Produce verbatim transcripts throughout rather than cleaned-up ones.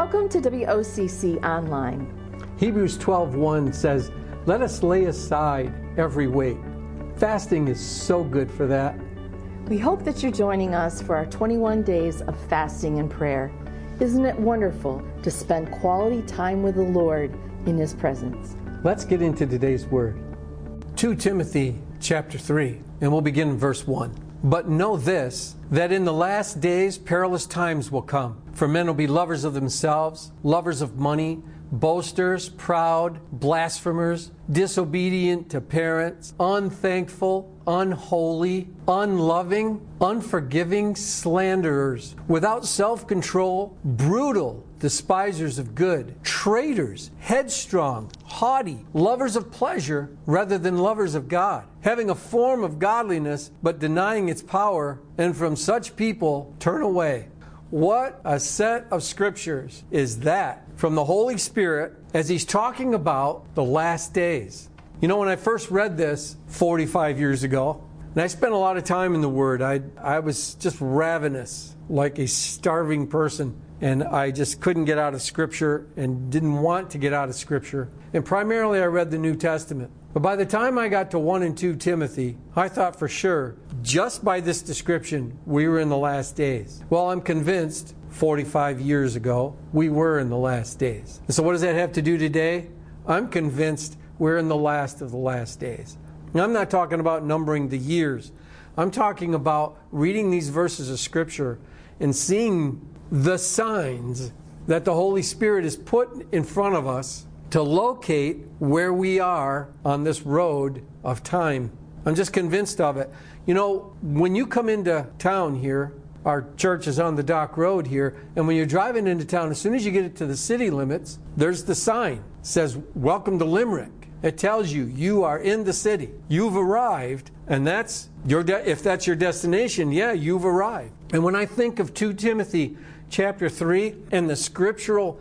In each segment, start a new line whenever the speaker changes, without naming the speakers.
Welcome to W O C C Online.
Hebrews twelve one says, "Let us lay aside every weight." Fasting is so good for that.
We hope that you're joining us for our twenty-one days of fasting and prayer. Isn't it wonderful to spend quality time with the Lord in His presence?
Let's get into today's word. Second Timothy chapter three, and we'll begin in verse one. "But know this, that in the last days perilous times will come. For men will be lovers of themselves, lovers of money, boasters, proud, blasphemers, disobedient to parents, unthankful, unholy, unloving, unforgiving, slanderers, without self-control, brutal, despisers of good, traitors, headstrong, haughty, lovers of pleasure rather than lovers of God, having a form of godliness but denying its power, and from such people turn away." What a set of scriptures is that from the Holy Spirit as He's talking about the last days. You know, when I first read this forty-five years ago, and I spent a lot of time in the Word, I, I was just ravenous, like a starving person, and I just couldn't get out of Scripture and didn't want to get out of Scripture. And primarily I read the New Testament. But by the time I got to First and Second Timothy, I thought for sure, just by this description, we were in the last days. Well, I'm convinced forty-five years ago, we were in the last days. And so what does that have to do today? I'm convinced we're in the last of the last days. And I'm not talking about numbering the years. I'm talking about reading these verses of Scripture and seeing the signs that the Holy Spirit has put in front of us to locate where we are on this road of time. I'm just convinced of it. You know, when you come into town here, our church is on the Dock Road here, and when you're driving into town, as soon as you get it to the city limits, there's the sign. It says, "Welcome to Limerick." It tells you, you are in the city. You've arrived, and that's your de- if that's your destination, yeah, you've arrived. And when I think of Second Timothy chapter three and the scriptural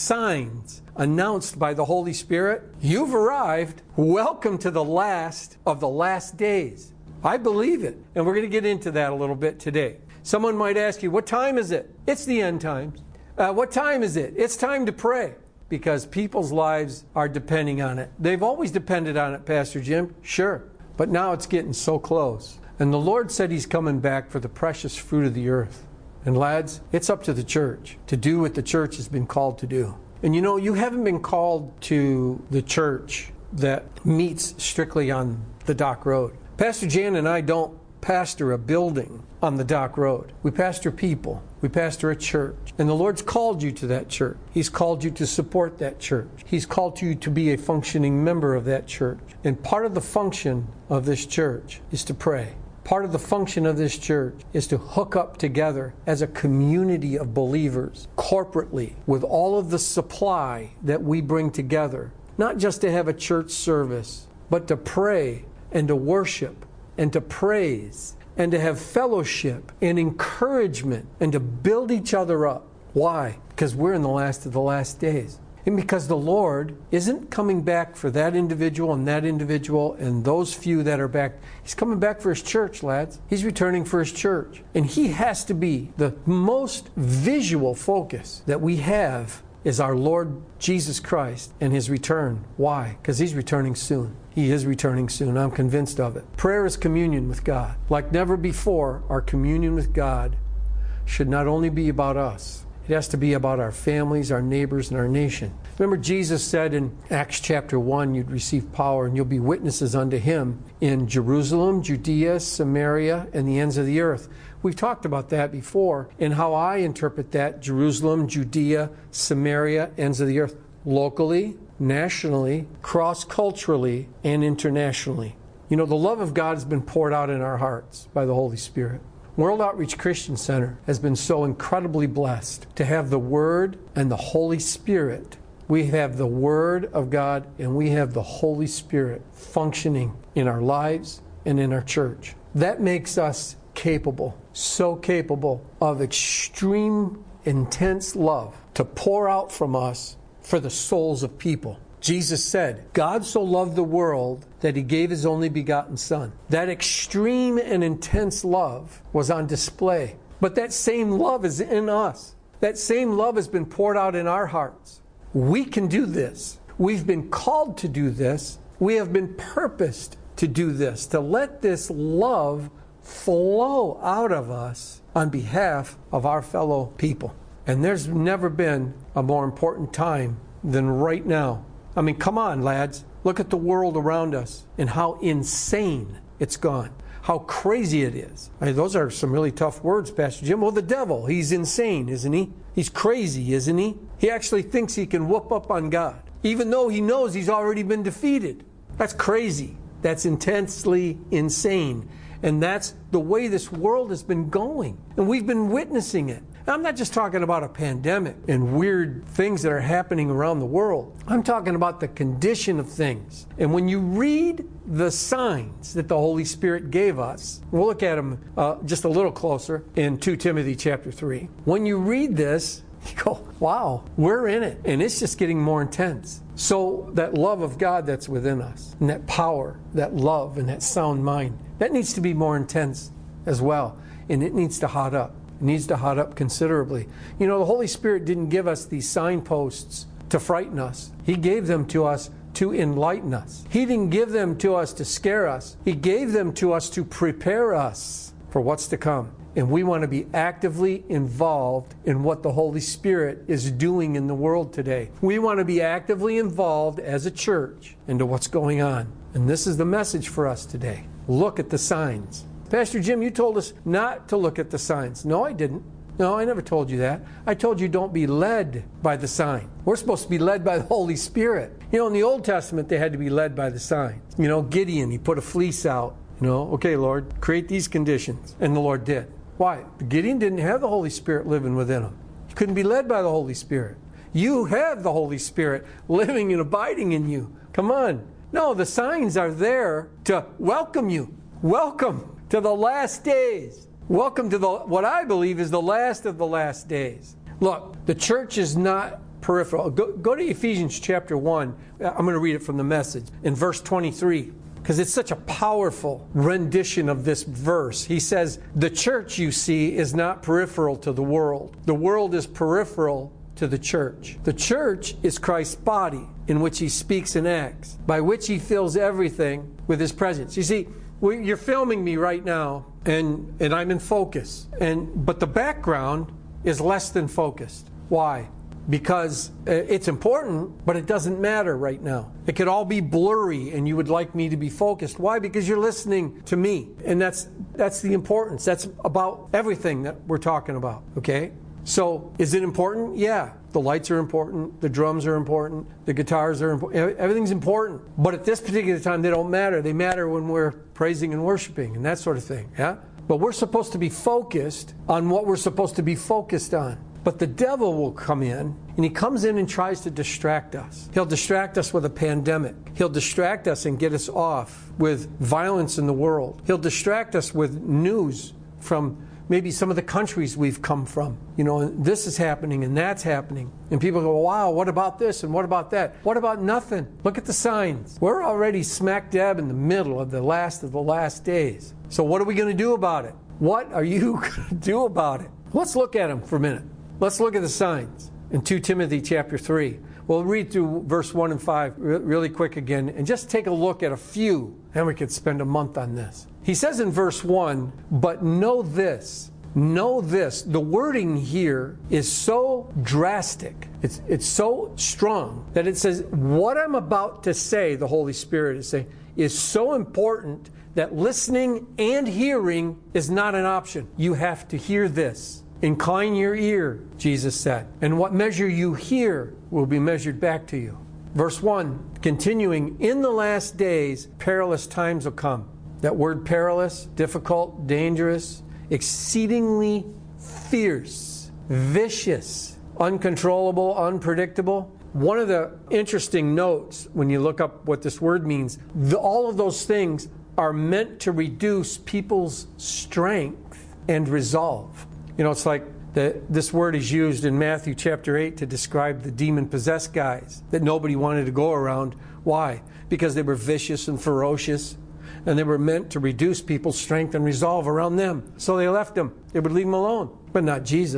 signs announced by the Holy Spirit, you've arrived. Welcome to the last of the last days. I believe it. And we're going to get into that a little bit today. Someone might ask you, what time is it? It's the end times. Uh, what time is it? It's time to pray. Because people's lives are depending on it. They've always depended on it, Pastor Jim. Sure. But now it's getting so close. And the Lord said He's coming back for the precious fruit of the earth. And lads, it's up to the church to do what the church has been called to do. And you know, you haven't been called to the church that meets strictly on the Dock Road. Pastor Jan and I don't pastor a building on the Dock Road. We pastor people. We pastor a church. And the Lord's called you to that church. He's called you to support that church. He's called you to be a functioning member of that church. And part of the function of this church is to pray. Part of the function of this church is to hook up together as a community of believers, corporately, with all of the supply that we bring together. Not just to have a church service, but to pray and to worship and to praise and to have fellowship and encouragement and to build each other up. Why? Because we're in the last of the last days. And because the Lord isn't coming back for that individual and that individual and those few that are back. He's coming back for His church, lads. He's returning for His church. And He has to be the most visual focus that we have is our Lord Jesus Christ and His return. Why? Because He's returning soon. He is returning soon. I'm convinced of it. Prayer is communion with God. Like never before, our communion with God should not only be about us. It has to be about our families, our neighbors, and our nation. Remember, Jesus said in Acts chapter one, you'd receive power and you'll be witnesses unto Him in Jerusalem, Judea, Samaria, and the ends of the earth. We've talked about that before and how I interpret that: Jerusalem, Judea, Samaria, ends of the earth, locally, nationally, cross-culturally, and internationally. You know, the love of God has been poured out in our hearts by the Holy Spirit. World Outreach Christian Center has been so incredibly blessed to have the Word and the Holy Spirit. We have the Word of God and we have the Holy Spirit functioning in our lives and in our church. That makes us capable, so capable of extreme, intense love to pour out from us for the souls of people. Jesus said, God so loved the world that He gave His only begotten Son. That extreme and intense love was on display. But that same love is in us. That same love has been poured out in our hearts. We can do this. We've been called to do this. We have been purposed to do this, to let this love flow out of us on behalf of our fellow people. And there's never been a more important time than right now. I mean, come on, lads. Look at the world around us and how insane it's gone. How crazy it is. I mean, those are some really tough words, Pastor Jim. Well, the devil, he's insane, isn't he? He's crazy, isn't he? He actually thinks he can whoop up on God, even though he knows he's already been defeated. That's crazy. That's intensely insane. And that's the way this world has been going. And we've been witnessing it. I'm not just talking about a pandemic and weird things that are happening around the world. I'm talking about the condition of things. And when you read the signs that the Holy Spirit gave us, we'll look at them uh, just a little closer in Second Timothy chapter three. When you read this, you go, wow, we're in it. And it's just getting more intense. So that love of God that's within us, and that power, that love, and that sound mind, that needs to be more intense as well. And it needs to hot up. It needs to hot up considerably. You know, the Holy Spirit didn't give us these signposts to frighten us. He gave them to us to enlighten us. He didn't give them to us to scare us. He gave them to us to prepare us for what's to come. And we want to be actively involved in what the Holy Spirit is doing in the world today. We want to be actively involved as a church into what's going on. And this is the message for us today. Look at the signs. Pastor Jim, you told us not to look at the signs. No, I didn't. No, I never told you that. I told you don't be led by the sign. We're supposed to be led by the Holy Spirit. You know, in the Old Testament, they had to be led by the signs. You know, Gideon, he put a fleece out. You know, okay, Lord, create these conditions. And the Lord did. Why? Gideon didn't have the Holy Spirit living within him. He couldn't be led by the Holy Spirit. You have the Holy Spirit living and abiding in you. Come on. No, the signs are there to welcome you. Welcome to the last days. Welcome to the what I believe is the last of the last days. Look, the church is not peripheral. Go, go to Ephesians chapter one. I'm going to read it from the Message in verse twenty-three. Because it's such a powerful rendition of this verse. He says, the church, you see, is not peripheral to the world. The world is peripheral to the church. The church is Christ's body in which he speaks and acts, by which he fills everything with his presence. You see, you're filming me right now, and, and I'm in focus. And but the background is less than focused. Why? Because it's important, but it doesn't matter right now. It could all be blurry, and you would like me to be focused. Why? Because you're listening to me, and that's that's the importance. That's about everything that we're talking about, okay? So, is it important? Yeah. The lights are important. The drums are important. The guitars are important. Everything's important. But at this particular time, they don't matter. They matter when we're praising and worshiping and that sort of thing, yeah? But we're supposed to be focused on what we're supposed to be focused on. But the devil will come in, and he comes in and tries to distract us. He'll distract us with a pandemic. He'll distract us and get us off with violence in the world. He'll distract us with news from maybe some of the countries we've come from. You know, this is happening and that's happening. And people go, wow, what about this and what about that? What about nothing? Look at the signs. We're already smack dab in the middle of the last of the last days. So what are we going to do about it? What are you going to do about it? Let's look at them for a minute. Let's look at the signs in Second Timothy chapter three. We'll read through verse one and five really quick again and just take a look at a few, and we could spend a month on this. He says in verse one, but know this, know this. The wording here is so drastic, it's, it's so strong that it says what I'm about to say, the Holy Spirit is saying, is so important that listening and hearing is not an option. You have to hear this. Incline your ear, Jesus said, and what measure you hear will be measured back to you. Verse one, continuing, in the last days, perilous times will come. That word perilous, difficult, dangerous, exceedingly fierce, vicious, uncontrollable, unpredictable. One of the interesting notes when you look up what this word means, the, all of those things are meant to reduce people's strength and resolve. You know, it's like the, this word is used in Matthew chapter eight to describe the demon-possessed guys that nobody wanted to go around. Why? Because they were vicious and ferocious, and they were meant to reduce people's strength and resolve around them. So they left them. They would leave them alone. But not Jesus.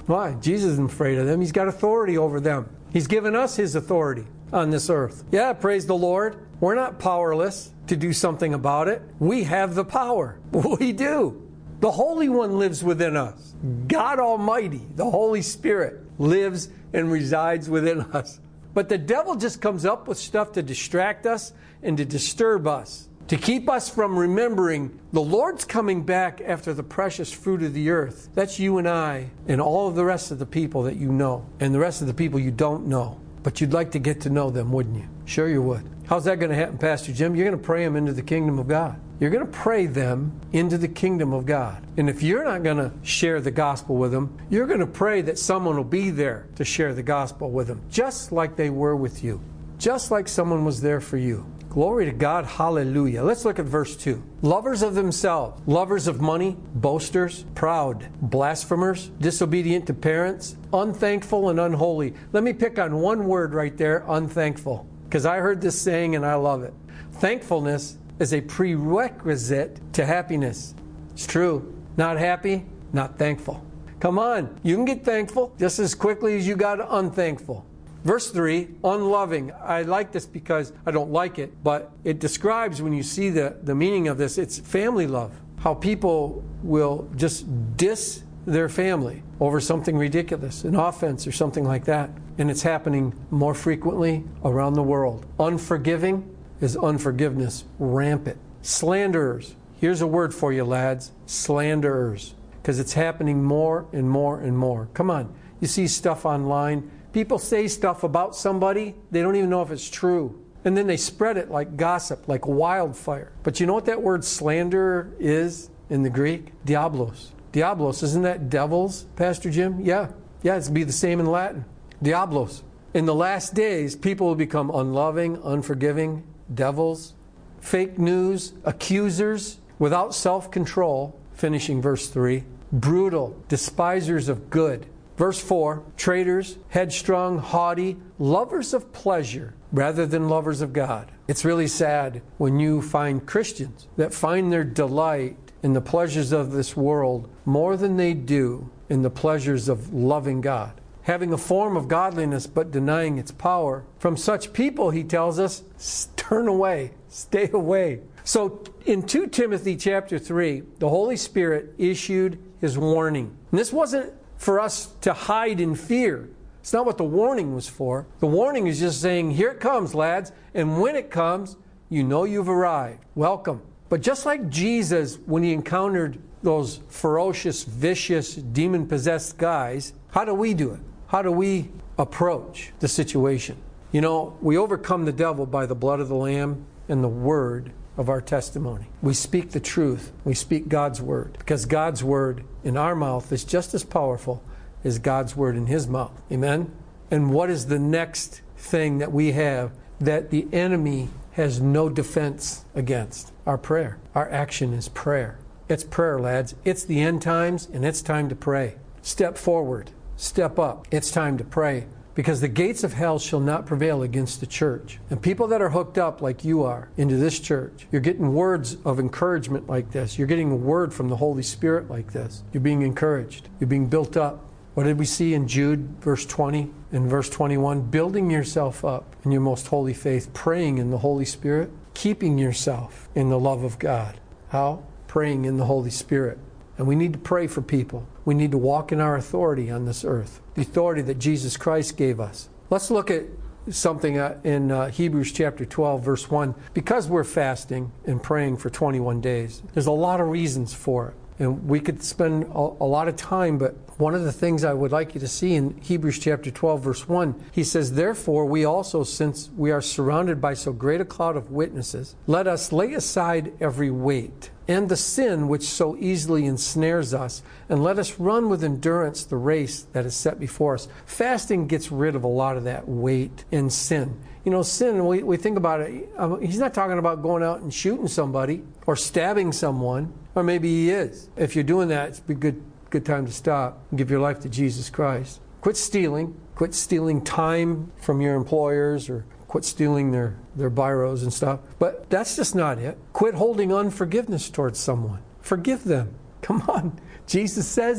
Why? Jesus isn't afraid of them. He's got authority over them. He's given us His authority on this earth. Yeah, praise the Lord. We're not powerless to do something about it. We have the power. We do. The Holy One lives within us. God Almighty, the Holy Spirit, lives and resides within us. But the devil just comes up with stuff to distract us and to disturb us, to keep us from remembering the Lord's coming back after the precious fruit of the earth. That's you and I and all of the rest of the people that you know and the rest of the people you don't know. But you'd like to get to know them, wouldn't you? Sure you would. How's that going to happen, Pastor Jim? You're going to pray them into the kingdom of God. You're going to pray them into the kingdom of God. And if you're not going to share the gospel with them, you're going to pray that someone will be there to share the gospel with them, just like they were with you, just like someone was there for you. Glory to God. Hallelujah. Let's look at verse two. Lovers of themselves, lovers of money, boasters, proud, blasphemers, disobedient to parents, unthankful and unholy. Let me pick on one word right there, unthankful, because I heard this saying and I love it. Thankfulness is a prerequisite to happiness. It's true. Not happy, not thankful. Come on. You can get thankful just as quickly as you got unthankful. Verse three, unloving. I like this because I don't like it, but it describes, when you see the, the meaning of this, it's family love. How people will just diss their family over something ridiculous, an offense or something like that. And it's happening more frequently around the world. Unforgiving is unforgiveness rampant. Slanderers. Here's a word for you, lads. Slanderers. Because it's happening more and more and more. Come on. You see stuff online. People say stuff about somebody, they don't even know if it's true. And then they spread it like gossip, like wildfire. But you know what that word slander is in the Greek? Diablos. Diablos, isn't that devils, Pastor Jim? Yeah. Yeah, it's be the same in Latin. Diablos. In the last days, people will become unloving, unforgiving, devils, fake news, accusers, without self-control, finishing verse three, brutal, despisers of good. Verse four, traitors, headstrong, haughty, lovers of pleasure rather than lovers of God. It's really sad when you find Christians that find their delight in the pleasures of this world more than they do in the pleasures of loving God. Having a form of godliness but denying its power. From such people, he tells us, turn away, stay away. So in Second Timothy chapter three, the Holy Spirit issued his warning. And this wasn't for us to hide in fear. It's not what the warning was for. The warning is just saying, here it comes, lads. And when it comes, you know you've arrived. Welcome. But just like Jesus, when he encountered those ferocious, vicious, demon-possessed guys, how do we do it? How do we approach the situation? You know, we overcome the devil by the blood of the Lamb and the word of our testimony. We speak the truth. We speak God's word. Because God's word in our mouth is just as powerful as God's word in his mouth. Amen? And what is the next thing that we have that the enemy has no defense against? Our prayer. Our action is prayer. It's prayer, lads. It's the end times, and it's time to pray. Step forward. Step up. It's time to pray. Because the gates of hell shall not prevail against the church. And people that are hooked up like you are into this church, you're getting words of encouragement like this. You're getting a word from the Holy Spirit like this. You're being encouraged. You're being built up. What did we see in Jude, verse twenty and verse twenty-one? Building yourself up in your most holy faith, praying in the Holy Spirit, keeping yourself in the love of God. How? Praying in the Holy Spirit. And we need to pray for people. We need to walk in our authority on this earth, the authority that Jesus Christ gave us. Let's look at something in uh, Hebrews chapter twelve, verse one. Because we're fasting and praying for twenty-one days, there's a lot of reasons for it. And we could spend a, a lot of time, but one of the things I would like you to see in Hebrews chapter twelve, verse one, he says, therefore we also, since we are surrounded by so great a cloud of witnesses, let us lay aside every weight and the sin which so easily ensnares us, and let us run with endurance the race that is set before us. Fasting gets rid of a lot of that weight and sin. You know, sin, we, we think about it, um, he's not talking about going out and shooting somebody or stabbing someone, or maybe he is. If you're doing that, it's a good, good time to stop and give your life to Jesus Christ. Quit stealing. Quit stealing time from your employers, or quit stealing their, their biros and stuff. But that's just not it. Quit holding unforgiveness towards someone. Forgive them. Come on. Jesus says it.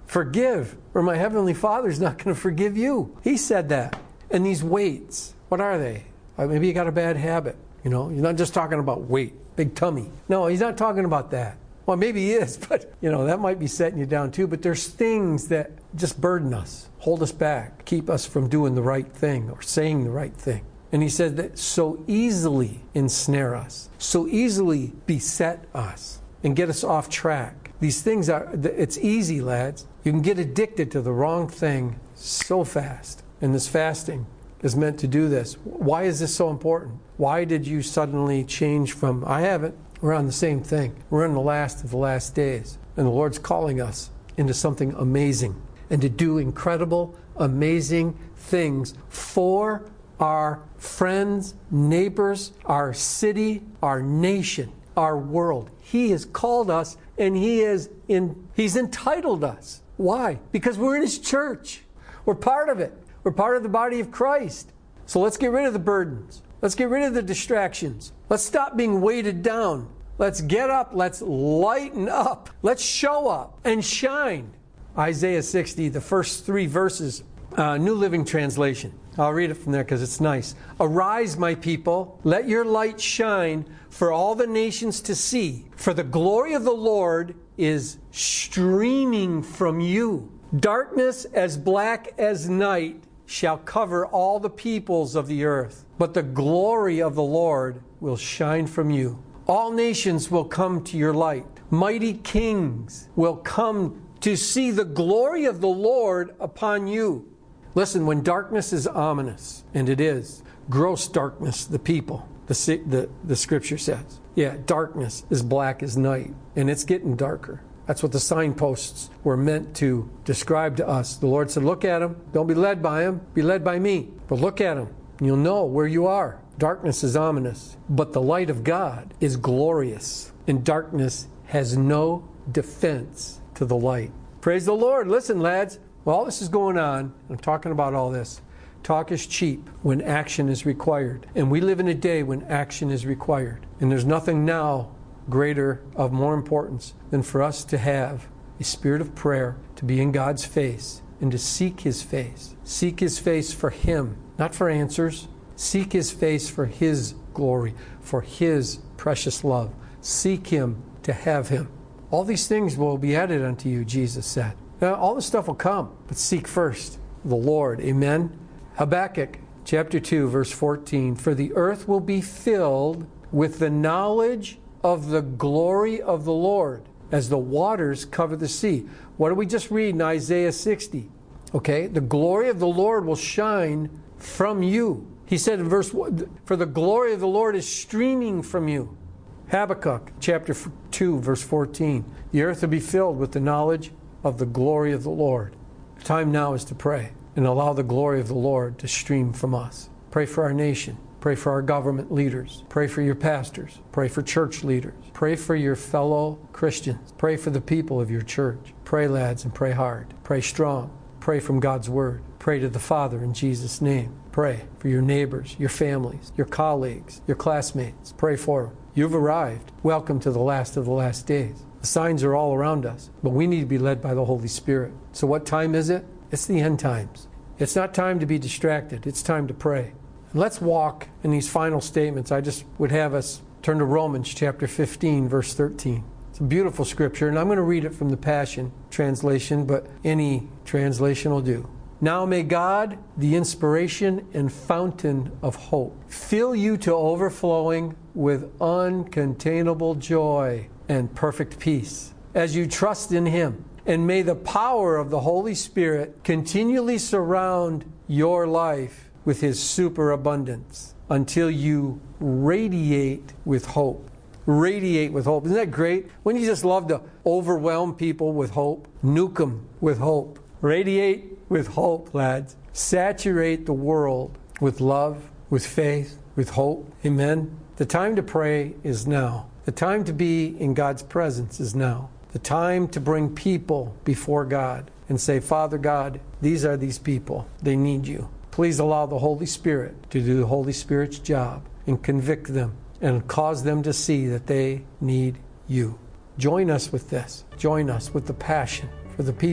Forgive, or my Heavenly Father's not going to forgive you. He said that. And these weights, what are they? Uh, maybe you got a bad habit. You know, he's not just talking about weight, big tummy. No, he's not talking about that. Well, maybe he is, but, you know, that might be setting you down too. But there's things that just burden us, hold us back, keep us from doing the right thing or saying the right thing. And he said that so easily ensnare us, so easily beset us and get us off track. These things are, it's easy, lads. You can get addicted to the wrong thing so fast. And this fasting is meant to do this. Why is this so important? Why did you suddenly change from, I haven't, we're on the same thing. We're in the last of the last days. And the Lord's calling us into something amazing and to do incredible, amazing things for our friends, neighbors, our city, our nation, our world. He has called us and he is in, he's entitled us. Why? Because we're in his church. We're part of it. We're part of the body of Christ. So let's get rid of the burdens. Let's get rid of the distractions. Let's stop being weighted down. Let's get up. Let's lighten up. Let's show up and shine. Isaiah sixty, the first three verses, uh, New Living Translation. I'll read it from there because it's nice. Arise, my people, let your light shine for all the nations to see. For the glory of the Lord is streaming from you. Darkness as black as night shall cover all the peoples of the earth, but the glory of the Lord will shine from you. All nations will come to your light. Mighty kings will come to see the glory of the Lord upon you. Listen, when darkness is ominous, and it is, gross darkness, the people, the, the, the scripture says. Yeah, darkness is black as night, and it's getting darker. That's what the signposts were meant to describe to us. The Lord said, look at them. Don't be led by them. Be led by me. But look at them. And you'll know where you are. Darkness is ominous. But the light of God is glorious. And darkness has no defense to the light. Praise the Lord. Listen, lads. While all this is going on, I'm talking about all this. Talk is cheap when action is required. And we live in a day when action is required. And there's nothing now greater, of more importance, than for us to have a spirit of prayer, to be in God's face, and to seek his face. Seek his face for him, not for answers. Seek his face for his glory, for his precious love. Seek him to have him. All these things will be added unto you, Jesus said. Now, all this stuff will come, but seek first the Lord. Amen? Habakkuk chapter two, verse fourteen. For the earth will be filled with the knowledge of the glory of the Lord, as the waters cover the sea. What did we just read in Isaiah sixty? Okay, the glory of the Lord will shine from you. He said in verse one, for the glory of the Lord is streaming from you. Habakkuk chapter two, verse fourteen. The earth will be filled with the knowledge of the glory of the Lord. The time now is to pray and allow the glory of the Lord to stream from us. Pray for our nation. Pray for our government leaders. Pray for your pastors. Pray for church leaders. Pray for your fellow Christians. Pray for the people of your church. Pray, lads, and pray hard. Pray strong. Pray from God's word. Pray to the Father in Jesus' name. Pray for your neighbors, your families, your colleagues, your classmates. Pray for them. You've arrived. Welcome to the last of the last days. The signs are all around us, but we need to be led by the Holy Spirit. So what time is it? It's the end times. It's not time to be distracted. It's time to pray. Let's walk in these final statements. I just would have us turn to Romans chapter fifteen, verse thirteen. It's a beautiful scripture, and I'm going to read it from the Passion Translation, but any translation will do. Now may God, the inspiration and fountain of hope, fill you to overflowing with uncontainable joy and perfect peace as you trust in Him. And may the power of the Holy Spirit continually surround your life with His superabundance until you radiate with hope. Radiate with hope. Isn't that great? Wouldn't you just love to overwhelm people with hope? Nuke them with hope. Radiate with hope, lads. Saturate the world with love, with faith, with hope. Amen? The time to pray is now. The time to be in God's presence is now. The time to bring people before God and say, Father God, these are these people. They need you. Please allow the Holy Spirit to do the Holy Spirit's job and convict them and cause them to see that they need you. Join us with this. Join us with the passion for the people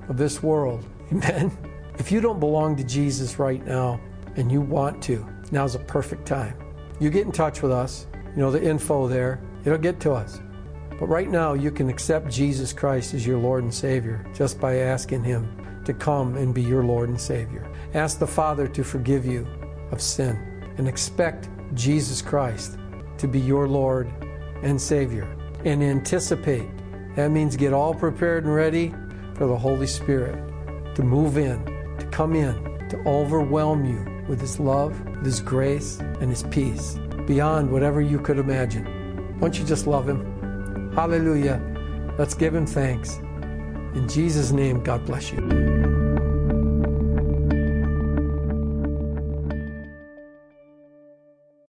of this world. Amen. If you don't belong to Jesus right now and you want to, now's a perfect time. You get in touch with us. You know the info there. It'll get to us. But right now you can accept Jesus Christ as your Lord and Savior just by asking Him to come and be your Lord and Savior. Ask the Father to forgive you of sin and expect Jesus Christ to be your Lord and Savior. And anticipate. That means get all prepared and ready for the Holy Spirit to move in, to come in, to overwhelm you with His love, with His grace, and His peace beyond whatever you could imagine. Won't you just love Him? Hallelujah. Let's give Him thanks. In Jesus' name, God bless you.